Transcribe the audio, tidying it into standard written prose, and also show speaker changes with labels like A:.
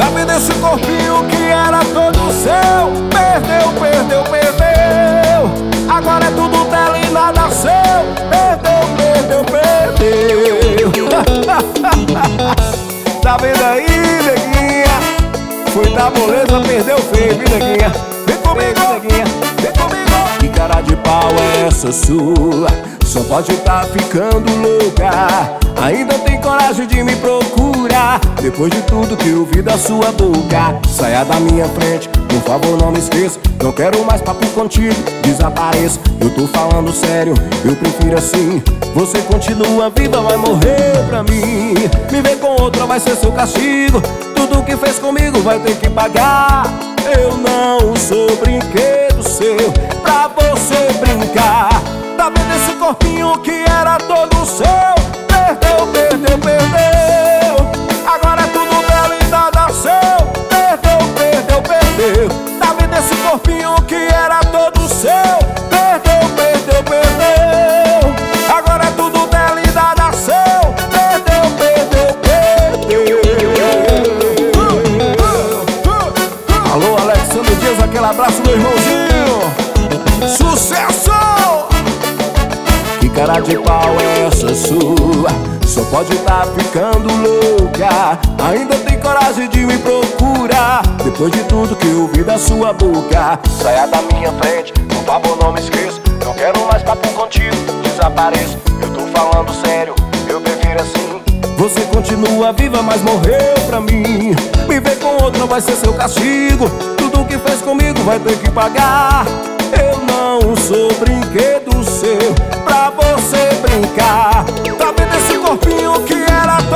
A: vendo esse corpinho que era todo seu? Perdeu, perdeu, perdeu. Agora é tudo dela e nada seu. Perdeu, perdeu, perdeu. Tá vendo aí, neguinha? Foi da moleza, perdeu feio, viu, neguinha? Vem comigo, neguinha, vem comigo. Que cara de pau é essa sua? Só pode tá ficando louca. Ainda tem coragem de me procurar depois de tudo que eu vi da sua boca. Saia da minha frente, por favor não me esqueça. Não quero mais papo contigo, desapareça. Eu tô falando sério, eu prefiro assim. Você continua viva, vai morrer pra mim. Me ver com outra vai ser seu castigo. Tudo que fez comigo vai ter que pagar. Eu não sou brinquedo seu pra você brincar. Tá vendo esse corpinho que era todo seu? Perdeu, perdeu, perdeu. Agora é tudo dela e nada seu. Perdeu, perdeu, perdeu. Tá vendo esse corpinho que era todo seu? Perdeu, perdeu, perdeu. Agora é tudo dela e nada seu. Perdeu, perdeu, perdeu. Alô, Alexandre Dias, aquele abraço, meu irmãozinho. Sucesso! Que cara de pau é essa sua? Só pode tá ficando louca. Ainda tem coragem de me procurar depois de tudo que eu vi da sua boca. Saia da minha frente, por favor não me esqueça. Não quero mais papo contigo, desapareça. Eu tô falando sério, eu prefiro assim. Você continua viva, mas morreu pra mim. Me ver com outra vai ser seu castigo. Tudo que fez comigo vai ter que pagar. Eu não sou brinquedo seu pra você brincar. Tá vendo esse corpinho que era